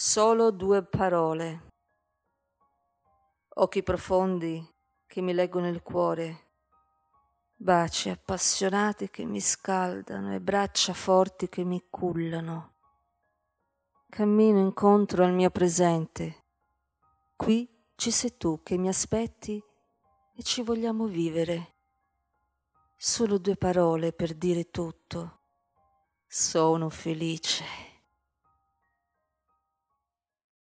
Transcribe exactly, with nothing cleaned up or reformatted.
Solo due parole, occhi profondi che mi leggono il cuore, baci appassionati che mi scaldano e braccia forti che mi cullano. Cammino incontro al mio presente. Qui ci sei tu che mi aspetti e ci vogliamo vivere. Solo due parole per dire tutto. Sono felice.